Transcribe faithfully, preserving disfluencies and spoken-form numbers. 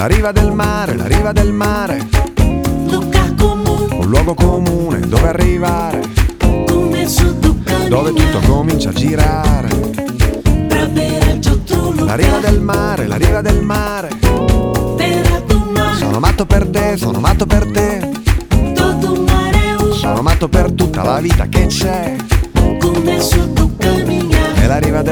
La riva del mare, la riva del mare, lugar comune, un luogo comune dove arrivare, começo do caminho, dove tutto comincia a girare. pra ver outro lugar. La riva del mare, la riva del mare, Terra do mar, sono matto per te, sono matto per te, todo mar é um sono matto per tutta la vita che c'è. começo do caminhar. E la riva del